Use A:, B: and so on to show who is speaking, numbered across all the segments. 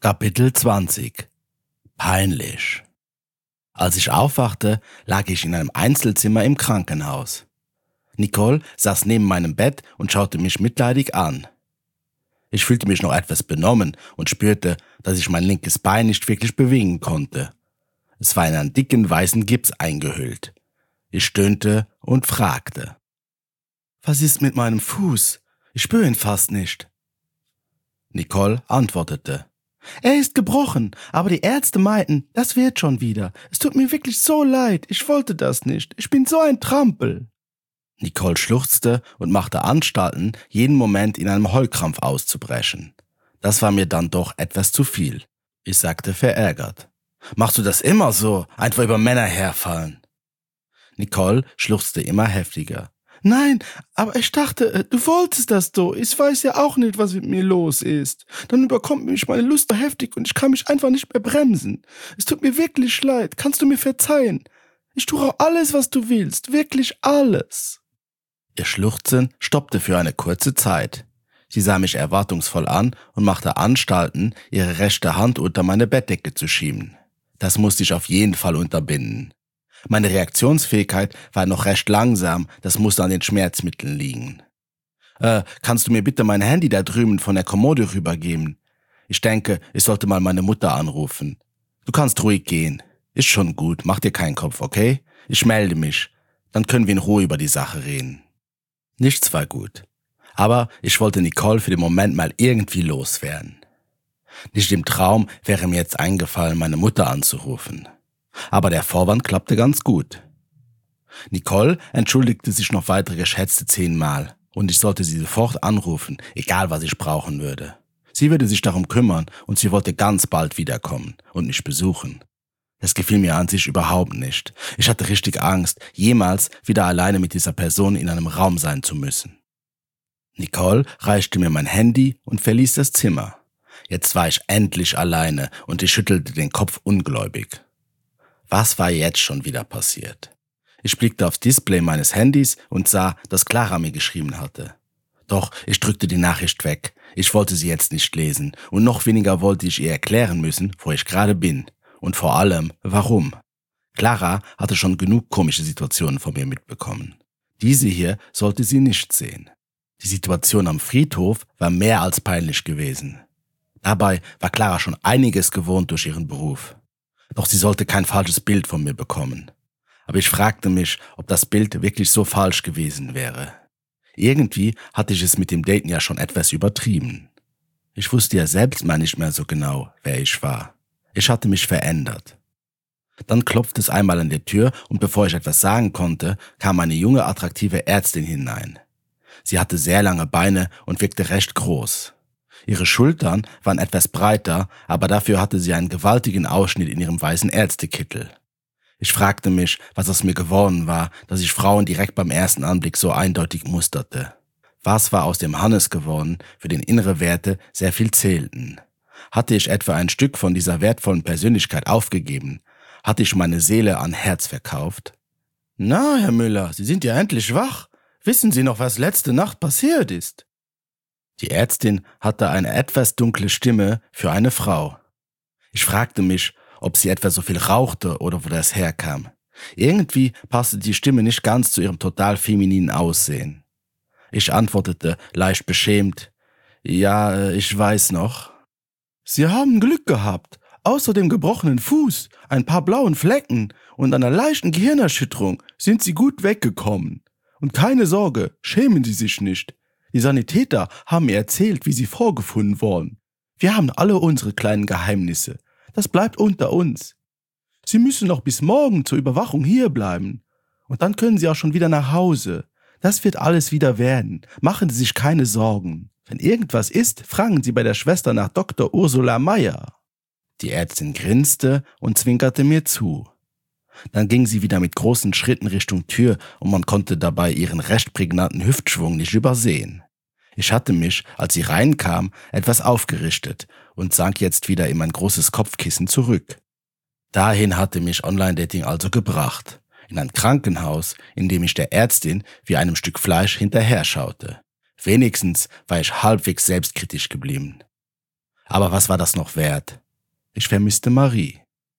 A: Kapitel 20. Peinlich. Als ich aufwachte, lag ich in einem Einzelzimmer im Krankenhaus. Nicole saß neben meinem Bett und schaute mich mitleidig an. Ich fühlte mich noch etwas benommen und spürte, dass ich mein linkes Bein nicht wirklich bewegen konnte. Es war in einen dicken weißen Gips eingehüllt. Ich stöhnte und fragte: »Was ist mit meinem Fuß? Ich spüre ihn fast nicht.« Nicole antwortete: »Er ist gebrochen, aber die Ärzte meinten, das wird schon wieder. Es tut mir wirklich so leid, ich wollte das nicht. Ich bin so ein Trampel.« Nicole schluchzte und machte Anstalten, jeden Moment in einem Heulkrampf auszubrechen. Das war mir dann doch etwas zu viel. Ich sagte verärgert: »Machst du das immer so, einfach über Männer herfallen?« Nicole schluchzte immer heftiger. »Nein, aber ich dachte, du wolltest das so. Ich weiß ja auch nicht, was mit mir los ist. Dann überkommt mich meine Lust so heftig und ich kann mich einfach nicht mehr bremsen. Es tut mir wirklich leid. Kannst du mir verzeihen? Ich tue auch alles, was du willst. Wirklich alles.« Ihr Schluchzen stoppte für eine kurze Zeit. Sie sah mich erwartungsvoll an und machte Anstalten, ihre rechte Hand unter meine Bettdecke zu schieben. Das musste ich auf jeden Fall unterbinden. Meine Reaktionsfähigkeit war noch recht langsam, das musste an den Schmerzmitteln liegen. Kannst du mir bitte mein Handy da drüben von der Kommode rübergeben? Ich denke, ich sollte mal meine Mutter anrufen. Du kannst ruhig gehen. Ist schon gut, mach dir keinen Kopf, okay? Ich melde mich. Dann können wir in Ruhe über die Sache reden. Nichts war gut. Aber ich wollte Nicole für den Moment mal irgendwie loswerden. Nicht im Traum wäre mir jetzt eingefallen, meine Mutter anzurufen. Aber der Vorwand klappte ganz gut. Nicole entschuldigte sich noch weitere geschätzte 10 Mal und ich sollte sie sofort anrufen, egal was ich brauchen würde. Sie würde sich darum kümmern und sie wollte ganz bald wiederkommen und mich besuchen. Das gefiel mir an sich überhaupt nicht. Ich hatte richtig Angst, jemals wieder alleine mit dieser Person in einem Raum sein zu müssen. Nicole reichte mir mein Handy und verließ das Zimmer. Jetzt war ich endlich alleine und ich schüttelte den Kopf ungläubig. Was war jetzt schon wieder passiert? Ich blickte aufs Display meines Handys und sah, dass Clara mir geschrieben hatte. Doch ich drückte die Nachricht weg. Ich wollte sie jetzt nicht lesen und noch weniger wollte ich ihr erklären müssen, wo ich gerade bin. Und vor allem, warum. Clara hatte schon genug komische Situationen von mir mitbekommen. Diese hier sollte sie nicht sehen. Die Situation am Friedhof war mehr als peinlich gewesen. Dabei war Clara schon einiges gewohnt durch ihren Beruf. Doch sie sollte kein falsches Bild von mir bekommen. Aber ich fragte mich, ob das Bild wirklich so falsch gewesen wäre. Irgendwie hatte ich es mit dem Daten ja schon etwas übertrieben. Ich wusste ja selbst mal nicht mehr so genau, wer ich war. Ich hatte mich verändert. Dann klopfte es einmal an der Tür und bevor ich etwas sagen konnte, kam eine junge, attraktive Ärztin hinein. Sie hatte sehr lange Beine und wirkte recht groß. Ihre Schultern waren etwas breiter, aber dafür hatte sie einen gewaltigen Ausschnitt in ihrem weißen Ärztekittel. Ich fragte mich, was aus mir geworden war, dass ich Frauen direkt beim ersten Anblick so eindeutig musterte. Was war aus dem Hannes geworden, für den innere Werte sehr viel zählten? Hatte ich etwa ein Stück von dieser wertvollen Persönlichkeit aufgegeben? Hatte ich meine Seele an Herz verkauft? »Na, Herr Müller, Sie sind ja endlich wach. Wissen Sie noch, was letzte Nacht passiert ist?« Die Ärztin hatte eine etwas dunkle Stimme für eine Frau. Ich fragte mich, ob sie etwa so viel rauchte oder wo das herkam. Irgendwie passte die Stimme nicht ganz zu ihrem total femininen Aussehen. Ich antwortete, leicht beschämt: »Ja, ich weiß noch.« »Sie haben Glück gehabt. Außer dem gebrochenen Fuß, ein paar blauen Flecken und einer leichten Gehirnerschütterung sind Sie gut weggekommen. Und keine Sorge, schämen Sie sich nicht. Die Sanitäter haben mir erzählt, wie Sie vorgefunden wurden. Wir haben alle unsere kleinen Geheimnisse. Das bleibt unter uns. Sie müssen noch bis morgen zur Überwachung hierbleiben. Und dann können Sie auch schon wieder nach Hause. Das wird alles wieder werden. Machen Sie sich keine Sorgen. Wenn irgendwas ist, fragen Sie bei der Schwester nach Dr. Ursula Meyer.« Die Ärztin grinste und zwinkerte mir zu. Dann ging sie wieder mit großen Schritten Richtung Tür und man konnte dabei ihren recht prägnanten Hüftschwung nicht übersehen. Ich hatte mich, als sie reinkam, etwas aufgerichtet und sank jetzt wieder in mein großes Kopfkissen zurück. Dahin hatte mich Online-Dating also gebracht, in ein Krankenhaus, in dem ich der Ärztin wie einem Stück Fleisch hinterher schaute. Wenigstens war ich halbwegs selbstkritisch geblieben. Aber was war das noch wert? Ich vermisste Marie.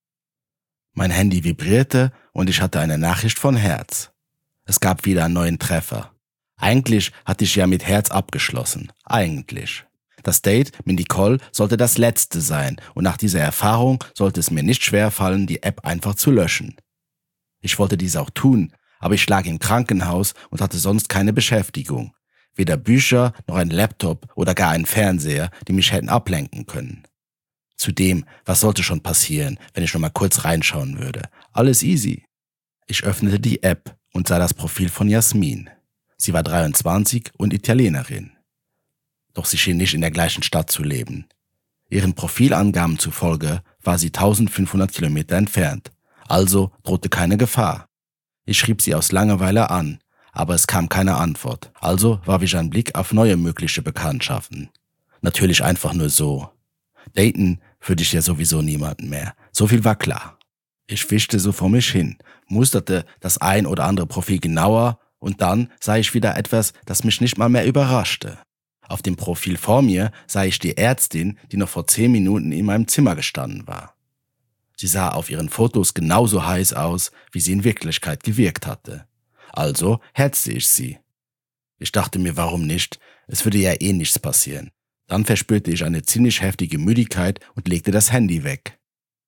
A: Mein Handy vibrierte und ich hatte eine Nachricht von Herz. Es gab wieder einen neuen Treffer. Eigentlich hatte ich ja mit Herz abgeschlossen. Eigentlich. Das Date mit Nicole sollte das letzte sein und nach dieser Erfahrung sollte es mir nicht schwerfallen, die App einfach zu löschen. Ich wollte dies auch tun, aber ich lag im Krankenhaus und hatte sonst keine Beschäftigung. Weder Bücher noch ein Laptop oder gar einen Fernseher, die mich hätten ablenken können. Zudem, was sollte schon passieren, wenn ich noch mal kurz reinschauen würde? Alles easy. Ich öffnete die App und sah das Profil von Jasmin. Sie war 23 und Italienerin. Doch sie schien nicht in der gleichen Stadt zu leben. Ihren Profilangaben zufolge war sie 1500 Kilometer entfernt, also drohte keine Gefahr. Ich schrieb sie aus Langeweile an, aber es kam keine Antwort, also warf ich einen Blick auf neue mögliche Bekanntschaften. Natürlich einfach nur so. Daten würde ich ja sowieso niemanden mehr, so viel war klar. Ich wischte so vor mich hin, musterte das ein oder andere Profil genauer und dann sah ich wieder etwas, das mich nicht mal mehr überraschte. Auf dem Profil vor mir sah ich die Ärztin, die noch vor 10 Minuten in meinem Zimmer gestanden war. Sie sah auf ihren Fotos genauso heiß aus, wie sie in Wirklichkeit gewirkt hatte. Also herzte ich sie. Ich dachte mir, warum nicht? Es würde ja eh nichts passieren. Dann verspürte ich eine ziemlich heftige Müdigkeit und legte das Handy weg.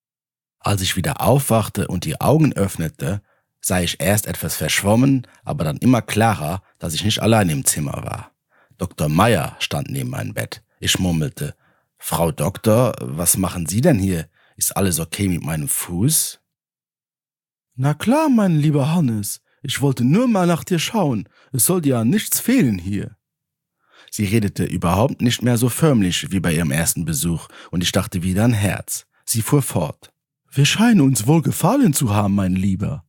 A: Als ich wieder aufwachte und die Augen öffnete, sah ich erst etwas verschwommen, aber dann immer klarer, dass ich nicht allein im Zimmer war. Dr. Meyer stand neben meinem Bett. Ich murmelte, »Frau Doktor, was machen Sie denn hier? Ist alles okay mit meinem Fuß?«
B: »Na klar, mein lieber Hannes. Ich wollte nur mal nach dir schauen. Es soll dir ja nichts fehlen hier.«
A: Sie redete überhaupt nicht mehr so förmlich wie bei ihrem ersten Besuch und ich dachte wieder an Herz. Sie fuhr fort.
B: »Wir scheinen uns wohl gefallen zu haben, mein Lieber.«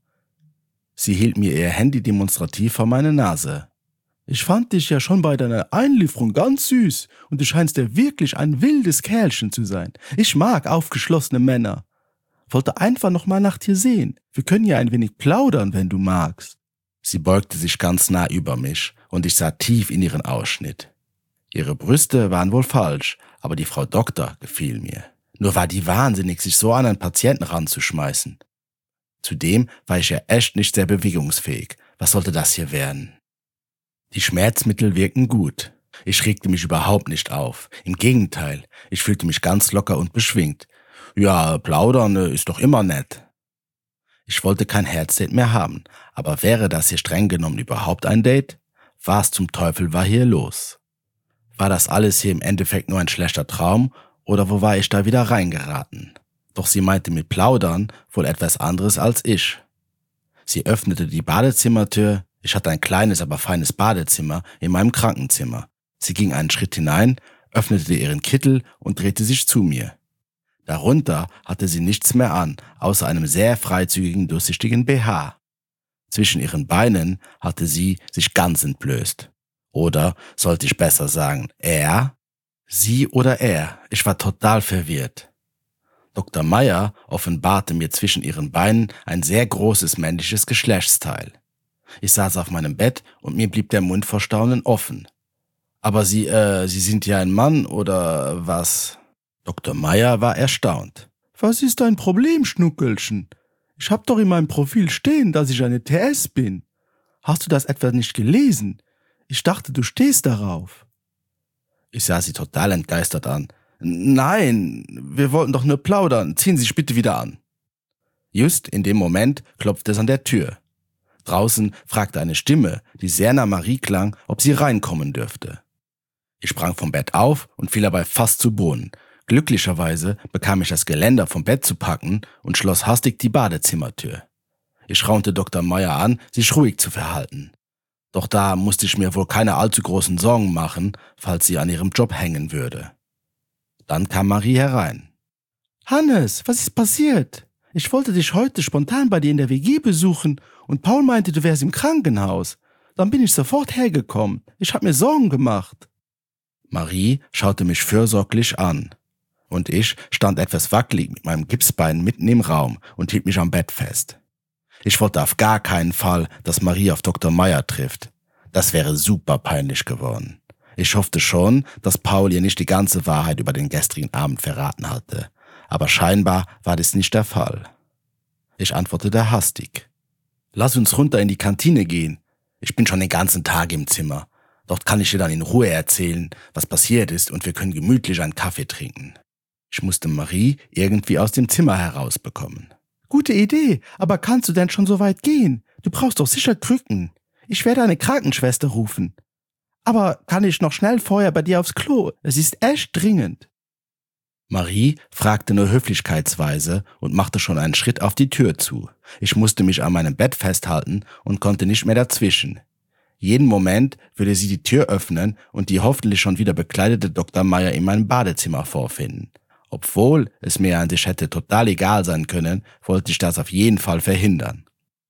A: Sie hielt mir ihr Handy demonstrativ vor meine Nase.
B: »Ich fand dich ja schon bei deiner Einlieferung ganz süß und du scheinst ja wirklich ein wildes Kerlchen zu sein. Ich mag aufgeschlossene Männer. Wollte einfach noch mal nach dir sehen. Wir können ja ein wenig plaudern, wenn du magst.«
A: Sie beugte sich ganz nah über mich und ich sah tief in ihren Ausschnitt. Ihre Brüste waren wohl falsch, aber die Frau Doktor gefiel mir. Nur war die wahnsinnig, sich so an einen Patienten ranzuschmeißen. Zudem war ich ja echt nicht sehr bewegungsfähig. Was sollte das hier werden? Die Schmerzmittel wirkten gut. Ich regte mich überhaupt nicht auf. Im Gegenteil, ich fühlte mich ganz locker und beschwingt. Ja, plaudern ist doch immer nett. Ich wollte kein Herzdate mehr haben, aber wäre das hier streng genommen überhaupt ein Date? Was zum Teufel war hier los? War das alles hier im Endeffekt nur ein schlechter Traum oder wo war ich da wieder reingeraten? Doch sie meinte mit Plaudern wohl etwas anderes als ich. Sie öffnete die Badezimmertür. Ich hatte ein kleines, aber feines Badezimmer in meinem Krankenzimmer. Sie ging einen Schritt hinein, öffnete ihren Kittel und drehte sich zu mir. Darunter hatte sie nichts mehr an, außer einem sehr freizügigen, durchsichtigen BH. Zwischen ihren Beinen hatte sie sich ganz entblößt. Oder sollte ich besser sagen, er? Sie oder er? Ich war total verwirrt. Dr. Meyer offenbarte mir zwischen ihren Beinen ein sehr großes männliches Geschlechtsteil. Ich saß auf meinem Bett und mir blieb der Mund vor Staunen offen. »Aber Sie sind ja ein Mann, oder was?« Dr. Meyer war erstaunt.
B: »Was ist dein Problem, Schnuckelchen? Ich hab doch in meinem Profil stehen, dass ich eine TS bin. Hast du das etwa nicht gelesen? Ich dachte, du stehst darauf.«
A: Ich sah sie total entgeistert an. »Nein, wir wollten doch nur plaudern. Ziehen Sie sich bitte wieder an.« Just in dem Moment klopfte es an der Tür. Draußen fragte eine Stimme, die sehr nach Marie klang, ob sie reinkommen dürfte. Ich sprang vom Bett auf und fiel dabei fast zu Boden. Glücklicherweise bekam ich das Geländer vom Bett zu packen und schloss hastig die Badezimmertür. Ich raunte Dr. Meyer an, sich ruhig zu verhalten. Doch da musste ich mir wohl keine allzu großen Sorgen machen, falls sie an ihrem Job hängen würde. Dann kam Marie herein.
B: »Hannes, was ist passiert? Ich wollte dich heute spontan bei dir in der WG besuchen und Paul meinte, du wärst im Krankenhaus. Dann bin ich sofort hergekommen. Ich hab mir Sorgen gemacht.«
A: Marie schaute mich fürsorglich an. Und ich stand etwas wackelig mit meinem Gipsbein mitten im Raum und hielt mich am Bett fest. Ich wollte auf gar keinen Fall, dass Marie auf Dr. Meyer trifft. Das wäre super peinlich geworden. Ich hoffte schon, dass Paul ihr nicht die ganze Wahrheit über den gestrigen Abend verraten hatte, aber scheinbar war das nicht der Fall. Ich antwortete hastig. Lass uns runter in die Kantine gehen. Ich bin schon den ganzen Tag im Zimmer. Dort kann ich dir dann in Ruhe erzählen, was passiert ist, und wir können gemütlich einen Kaffee trinken. Ich musste Marie irgendwie aus dem Zimmer herausbekommen.
B: Gute Idee, aber kannst du denn schon so weit gehen? Du brauchst doch sicher Krücken. Ich werde eine Krankenschwester rufen. Aber kann ich noch schnell vorher bei dir aufs Klo? Es ist echt dringend.
A: Marie fragte nur höflichkeitsweise und machte schon einen Schritt auf die Tür zu. Ich musste mich an meinem Bett festhalten und konnte nicht mehr dazwischen. Jeden Moment würde sie die Tür öffnen und die hoffentlich schon wieder bekleidete Dr. Meyer in meinem Badezimmer vorfinden. Obwohl es mir an sich hätte total egal sein können, wollte ich das auf jeden Fall verhindern.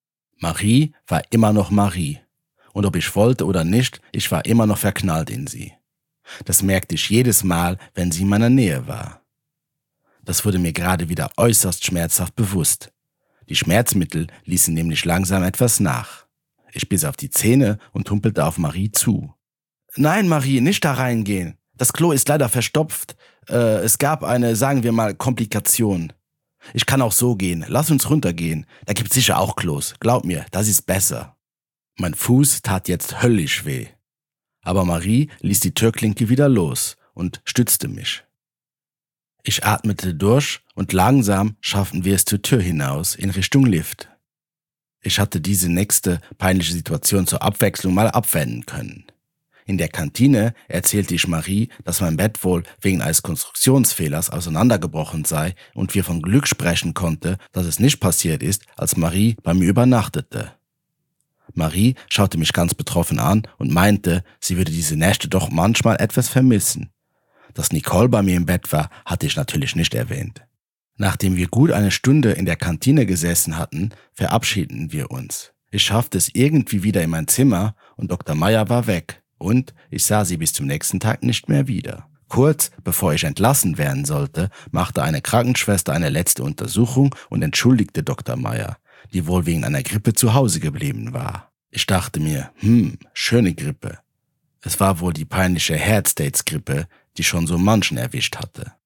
A: Marie war immer noch Marie. Und ob ich wollte oder nicht, ich war immer noch verknallt in sie. Das merkte ich jedes Mal, wenn sie in meiner Nähe war. Das wurde mir gerade wieder äußerst schmerzhaft bewusst. Die Schmerzmittel ließen nämlich langsam etwas nach. Ich biss auf die Zähne und humpelte auf Marie zu. Nein, Marie, nicht da reingehen. Das Klo ist leider verstopft. Es gab eine, sagen wir mal, Komplikation. Ich kann auch so gehen. Lass uns runtergehen. Da gibt's sicher auch Klos. Glaub mir, das ist besser. Mein Fuß tat jetzt höllisch weh. Aber Marie ließ die Türklinke wieder los und stützte mich. Ich atmete durch und langsam schafften wir es zur Tür hinaus in Richtung Lift. Ich hatte diese nächste peinliche Situation zur Abwechslung mal abwenden können. In der Kantine erzählte ich Marie, dass mein Bett wohl wegen eines Konstruktionsfehlers auseinandergebrochen sei und wir von Glück sprechen konnte, dass es nicht passiert ist, als Marie bei mir übernachtete. Marie schaute mich ganz betroffen an und meinte, sie würde diese Nächte doch manchmal etwas vermissen. Dass Nicole bei mir im Bett war, hatte ich natürlich nicht erwähnt. Nachdem wir gut eine Stunde in der Kantine gesessen hatten, verabschiedeten wir uns. Ich schaffte es irgendwie wieder in mein Zimmer und Dr. Meyer war weg und ich sah sie bis zum nächsten Tag nicht mehr wieder. Kurz bevor ich entlassen werden sollte, machte eine Krankenschwester eine letzte Untersuchung und entschuldigte Dr. Meyer, die wohl wegen einer Grippe zu Hause geblieben war. Ich dachte mir, schöne Grippe. Es war wohl die peinliche Head-States-Grippe, die schon so manchen erwischt hatte.